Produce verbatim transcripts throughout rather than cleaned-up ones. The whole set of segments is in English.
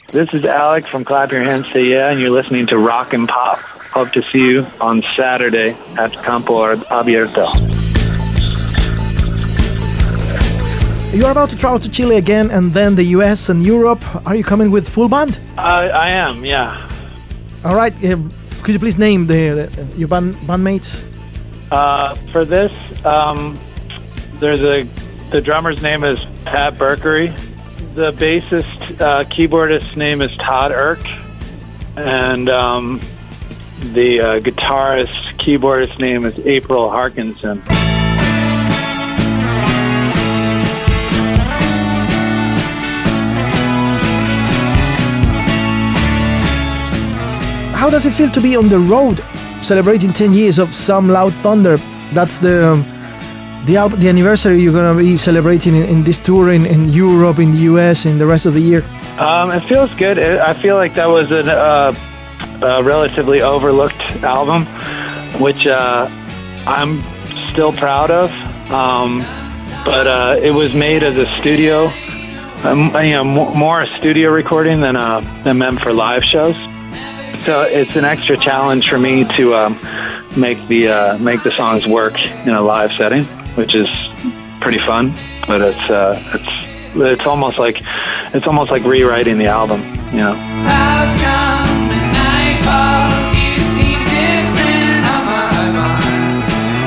This is Alec from Clap Your Hands Say Yeah, and you're listening to Rock and Pop. Hope to see you on Saturday at Campo Abierto. You are about to travel to Chile again, and then the U S and Europe. Are you coming with full band? Uh, I am, yeah. All right. Uh, could you please name the, the your band bandmates? Uh, for this, um, there's a the drummer's name is Pat Berkery. The bassist, uh, keyboardist's name is Todd Irk, and um, the uh, guitarist, keyboardist's name is April Harkinson. How does it feel to be on the road, celebrating ten years of Some Loud Thunder? That's the um, the, al- the anniversary you're going to be celebrating in, in this tour in, in Europe, in the U S, in the rest of the year. Um, it feels good. It, I feel like that was a uh, uh, relatively overlooked album, which uh, I'm still proud of. Um, but uh, it was made as a studio, um, you know, m- more a studio recording than uh, than meant for live shows. So it's an extra challenge for me to um, make the uh, make the songs work in a live setting, which is pretty fun. But it's uh, it's it's almost like it's almost like rewriting the album, you know. Clouds come and night falls, you seem different on my mind.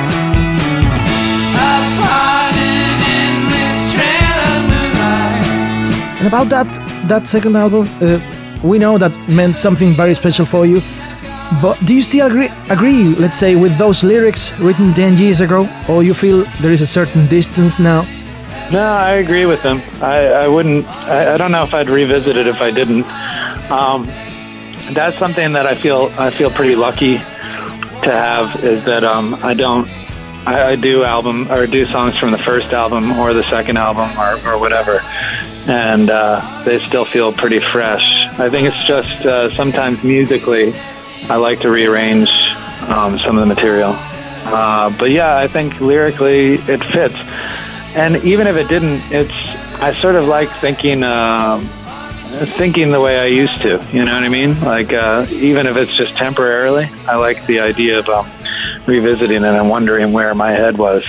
Upon an endless trail of moonlight. And about that that second album. Uh, We know that meant something very special for you, but do you still agree, agree, let's say, with those lyrics written ten years ago, or you feel there is a certain distance now? No, I agree with them. I, I wouldn't, I, I don't know if I'd revisit it if I didn't. Um, that's something that I feel, I feel pretty lucky to have, is that um, I don't, I, I do album, or do songs from the first album or the second album or, or whatever, and uh, they still feel pretty fresh. I think it's just uh, sometimes musically, I like to rearrange um, some of the material. Uh, but yeah, I think lyrically it fits. And even if it didn't, it's I sort of like thinking uh, thinking the way I used to. You know what I mean? Like uh, even if it's just temporarily, I like the idea of um, revisiting it and wondering where my head was.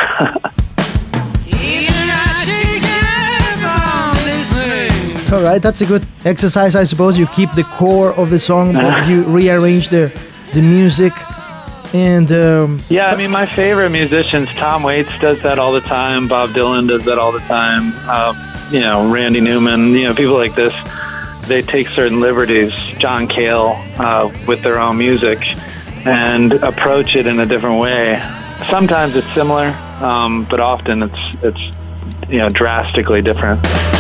All right, that's a good exercise, I suppose. You keep the core of the song, but you rearrange the the music. And um, yeah, I mean, my favorite musicians, Tom Waits does that all the time. Bob Dylan does that all the time. Uh, you know, Randy Newman. You know, people like this. They take certain liberties. John Cale uh, with their own music and approach it in a different way. Sometimes it's similar, um, but often it's it's you know drastically different.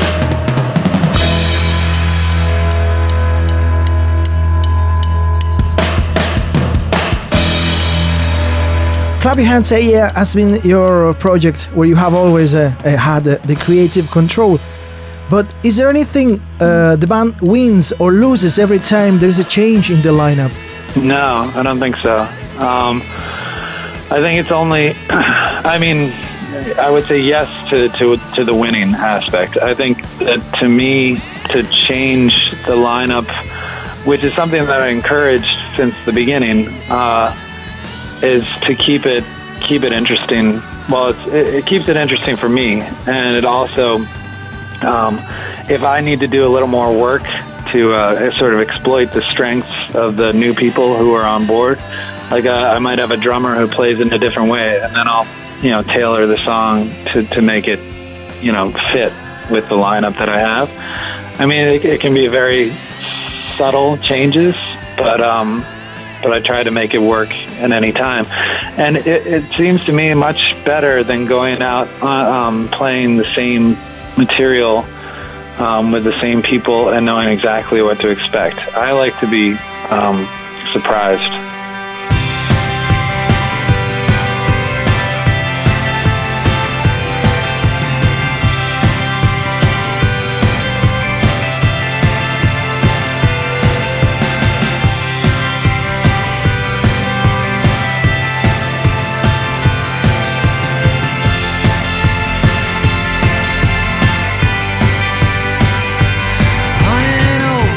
Clap Your Hands Say Yeah has been your project where you have always uh, uh, had uh, the creative control. But is there anything uh, the band wins or loses every time there is a change in the lineup? No, I don't think so. Um, I think it's only, I mean, I would say yes to, to, to the winning aspect. I think that to me, to change the lineup, which is something that I encouraged since the beginning, uh, is to keep it keep it interesting. Well, it's, it, it keeps it interesting for me, and it also, um, if I need to do a little more work to uh, sort of exploit the strengths of the new people who are on board, like uh, I might have a drummer who plays in a different way, and then I'll you know tailor the song to, to make it you know fit with the lineup that I have. I mean, it, it can be very subtle changes, but um, but I try to make it work at any time. And it, it seems to me much better than going out uh, um, playing the same material um, with the same people and knowing exactly what to expect. I like to be um, surprised. On an old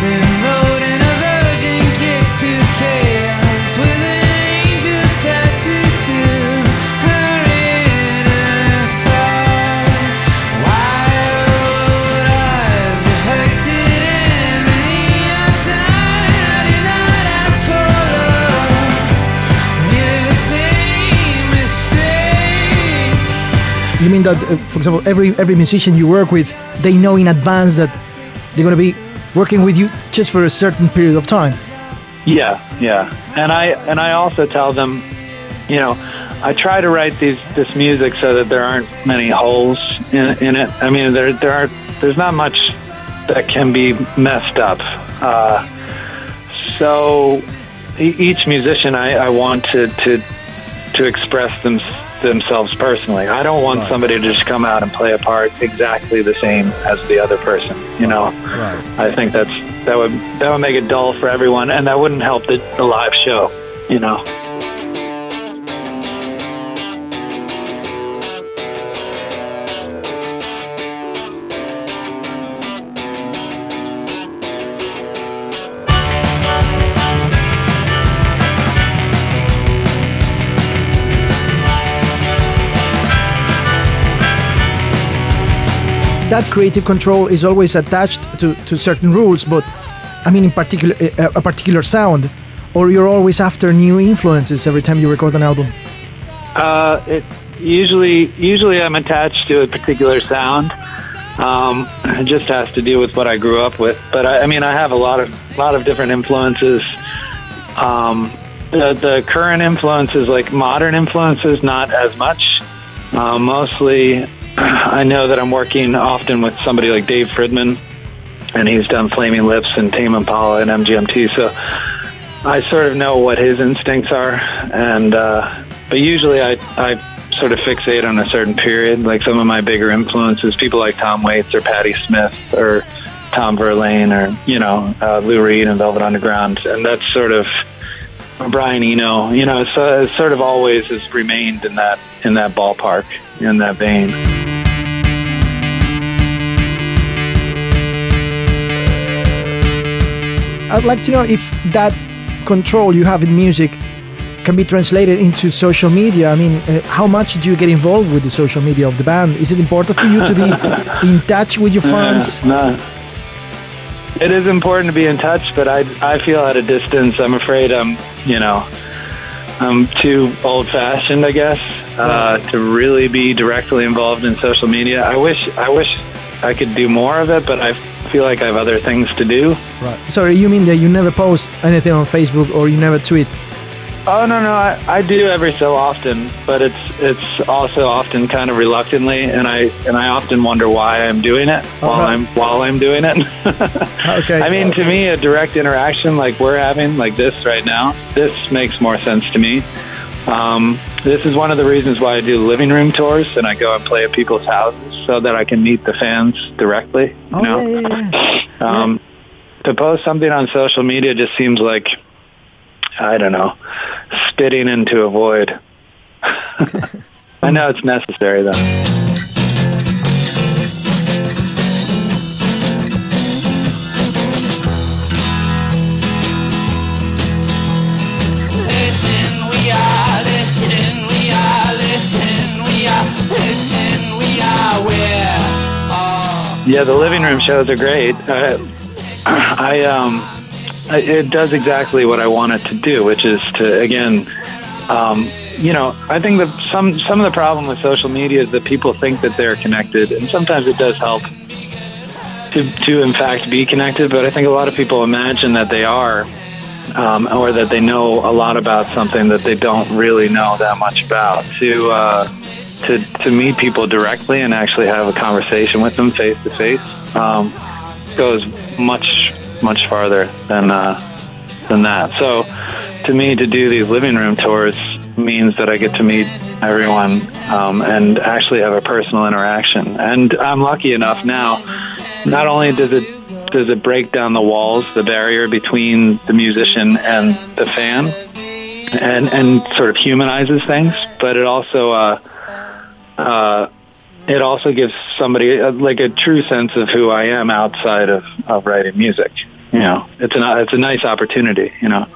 that, uh, for example, every every musician you work with, they know in advance that they're going to be working with you just for a certain period of time. Yeah, yeah, and I and I also tell them, you know, I try to write these this music so that there aren't many holes in, in it. I mean, there there are there's not much that can be messed up. Uh, so e- each musician, I, I want to to to express them, themselves personally. I don't want right. somebody to just come out and play a part exactly the same as the other person. You know, right. I think that's that would that would make it dull for everyone, and that wouldn't help the, the live show. You know. That creative control is always attached to, to certain rules, but I mean in particular a, a particular sound, or you're always after new influences every time you record an album? Uh, it usually usually I'm attached to a particular sound. Um, it just has to do with what I grew up with. But I, I mean I have a lot of lot of different influences. Um, the the current influences, like modern influences, not as much. Uh, mostly. I know that I'm working often with somebody like Dave Fridman, and he's done Flaming Lips and Tame Impala and M G M T, so I sort of know what his instincts are. And uh, but usually I, I sort of fixate on a certain period. Like some of my bigger influences, people like Tom Waits or Patti Smith or Tom Verlaine or, you know, uh, Lou Reed and Velvet Underground, and that's sort of Brian Eno. You know, so it sort of always has remained in that in that ballpark, in that vein. I'd like to know if that control you have in music can be translated into social media. I mean, uh, how much do you get involved with the social media of the band? Is it important for you to be in touch with your fans? Uh, no. It is important to be in touch, but I, I feel at a distance. I'm afraid I'm, you know, I'm too old-fashioned, I guess, uh, to really be directly involved in social media. I wish, I wish I could do more of it, but I feel like I have other things to do. Right. Sorry, you mean that you never post anything on Facebook or you never tweet? Oh no, no, I, I do every so often, but it's it's also often kind of reluctantly, and I and I often wonder why I'm doing it oh, while right. I'm while I'm doing it. Okay. I mean, to me, a direct interaction like we're having, like this right now, this makes more sense to me. Um, this is one of the reasons why I do living room tours, and I go and play at people's houses so that I can meet the fans directly. You oh, know? yeah, yeah, yeah. Um, yeah. To post something on social media just seems like, I don't know, spitting into a void. I know it's necessary, though. Listen, we are, listen, we are, listen, we are, listen, we are, we're all... Yeah, the living room shows are great. Uh, I, um... It does exactly what I want it to do, which is to, again, um, you know, I think that some some of the problem with social media is that people think that they're connected, and sometimes it does help to, to in fact, be connected, but I think a lot of people imagine that they are, um, or that they know a lot about something that they don't really know that much about. To, uh, to, to meet people directly and actually have a conversation with them face to face um, goes much much farther than uh, than that. So to me, to do these living room tours means that I get to meet everyone um, and actually have a personal interaction. And I'm lucky enough now, not only does it does it break down the walls, the barrier between the musician and the fan, and, and sort of humanizes things, but it also uh, uh, it also gives somebody a, like a true sense of who I am outside of, of writing music. You know, it's a it's a nice opportunity. You know.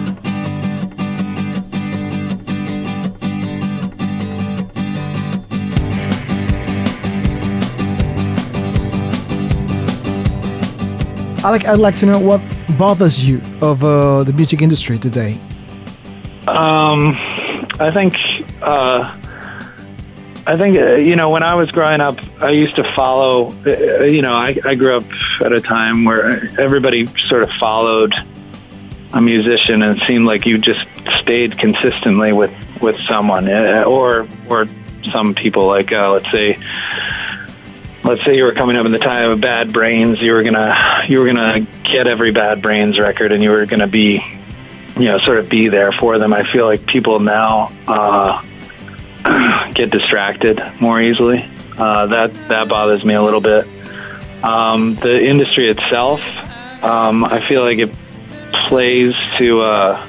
Alec, I'd like to know what bothers you of uh, the music industry today. Um, I think. Uh, I think, uh, you know, when I was growing up, I used to follow, uh, you know, I, I grew up at a time where everybody sort of followed a musician, and it seemed like you just stayed consistently with, with someone, uh, or or some people, like, uh, let's say, let's say you were coming up in the time of Bad Brains, you were gonna you were gonna get every Bad Brains record, and you were gonna be, you know, sort of be there for them. I feel like people now uh, get distracted more easily. Uh, that that bothers me a little bit. Um, the industry itself, um, I feel like it plays to. Uh,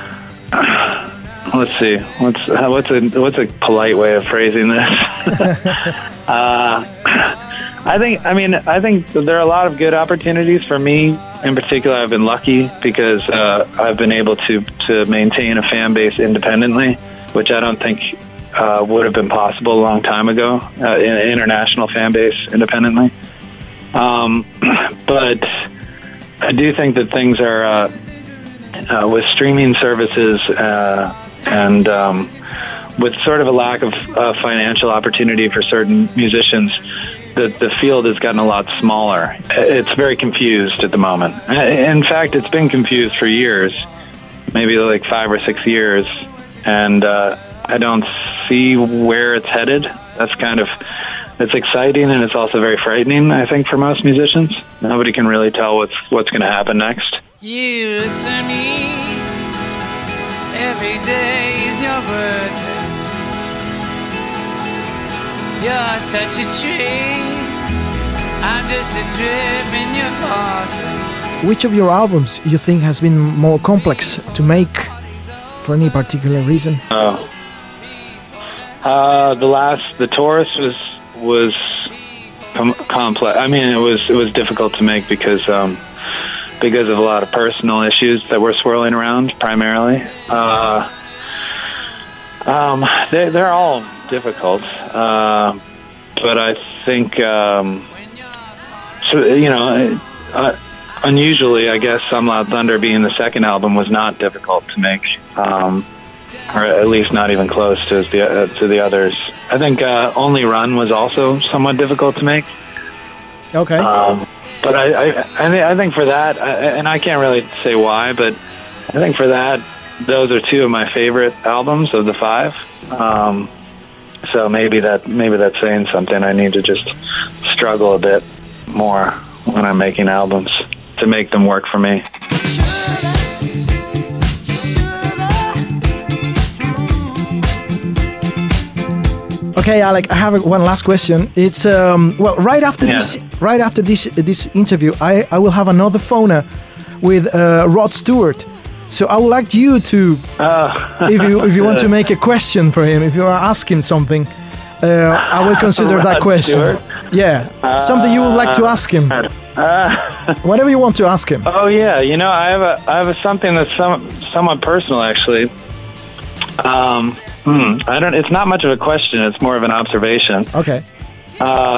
let's see, what's what's a what's a polite way of phrasing this? uh, I think, I mean, I think there are a lot of good opportunities for me. In particular, I've been lucky because uh, I've been able to, to maintain a fan base independently, which I don't think uh, would have been possible a long time ago, uh, in an international fan base independently. Um, but I do think that things are, uh, uh, with streaming services uh, and um, with sort of a lack of uh, financial opportunity for certain musicians, The, the field has gotten a lot smaller. It's very confused at the moment. In fact, it's been confused for years, maybe like five or six years, and uh, I don't see where it's headed. That's kind of, it's exciting, and it's also very frightening, I think, for most musicians. Nobody can really tell what's what's going to happen next. You look at me, every day is your birthday. You're such a tree, I'm just a drip in your faucet. Which of your albums you think has been more complex to make for any particular reason? Oh, uh, the last, the Taurus was was com- complex. I mean, it was it was difficult to make because um, because of a lot of personal issues that were swirling around primarily. Uh, um, they, they're all difficult, uh, but I think, um, so, you know, uh, unusually, I guess Some Loud Thunder being the second album was not difficult to make, um, or at least not even close to the uh, to the others. I think uh, Only Run was also somewhat difficult to make. Okay. Um, but I, I, I, th- I think for that, I, and I can't really say why, but I think for that, those are two of my favorite albums of the five. Um, So maybe that maybe that's saying something. I need to just struggle a bit more when I'm making albums to make them work for me. Okay, Alec, I have one last question. It's um, well, right after Yeah. this, right after this this interview, I, I will have another phone with uh, Rod Stewart. So I would like you to, Uh, if you if you want to make a question for him, if you want to ask him something, uh, I will consider that Rod question. Stewart? Yeah, something you would like to ask him. Uh, Whatever you want to ask him. oh yeah, you know I have a I have a, something that's some, somewhat personal actually. Um, hmm, I don't. It's not much of a question. It's more of an observation. Okay. Uh,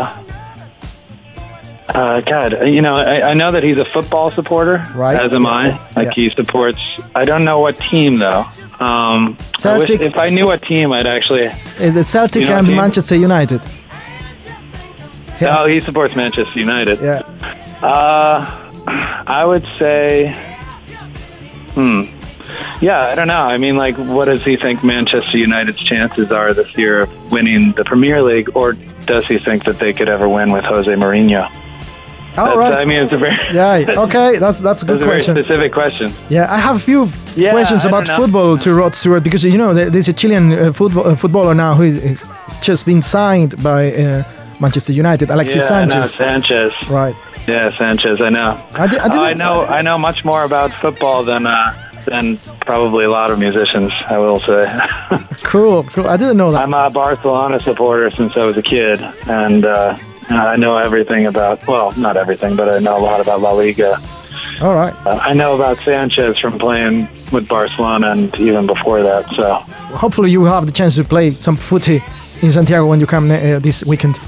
Uh, God, you know, I, I know that he's a football supporter, Right. as am I. Like Yeah. he supports. I don't know what team though. Um, I wish, Celtic- if I knew what team, I'd actually. Is it Celtic You know and team? Manchester United? Yeah. Oh, he supports Manchester United. Yeah. Uh, I would say. Hmm. Yeah, I don't know. I mean, like, what does he think Manchester United's chances are this year of winning the Premier League, or does he think that they could ever win with Jose Mourinho? All That's, right. I mean, it's a very. Yeah. Okay. That's that's a good That's a very question. specific question. Yeah, I have a few Yeah, questions I about don't know. football to Rod Stewart because you know there- there's a Chilean uh, football, uh, footballer now who is, is just been signed by uh, Manchester United, Alexis Yeah, Sanchez. No, Sanchez. Right. Yeah, Sanchez. I know. I, di- I, Oh, didn't- I know. I know much more about football than uh, than probably a lot of musicians. I will say. Cool, cool. I didn't know that. I'm a Barcelona supporter since I was a kid, and uh, I know everything about. Well, not everything, but I know a lot about La Liga. All right. Uh, I know about Sanchez from playing with Barcelona and even before that. So. Hopefully you will have the chance to play some footy in Santiago when you come uh, this weekend.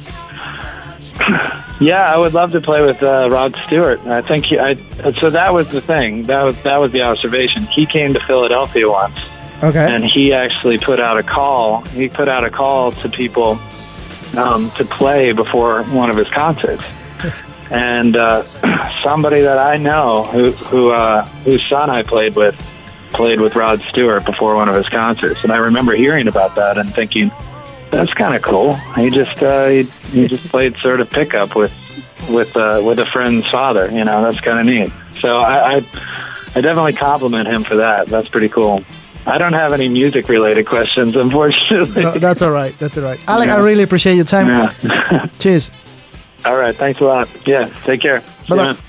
Yeah, I would love to play with uh, Rod Stewart. I think he, I. So that was the thing. That was that was the observation. He came to Philadelphia once, Okay. And he actually put out a call. He put out a call to people um, to play before one of his concerts. And uh, somebody that I know, who, who uh, whose son I played with, played with Rod Stewart before one of his concerts. And I remember hearing about that and thinking, that's kind of cool. He just uh, he, he just played sort of pickup with with uh, with a friend's father. You know, that's kind of neat. So I, I I definitely compliment him for that. That's pretty cool. I don't have any music related questions, unfortunately. No, that's all right. That's all right. Alec, Yeah. I really appreciate your time. Yeah. Cheers. All right. Thanks a lot. Yeah. Take care. See you, Bye-bye. man.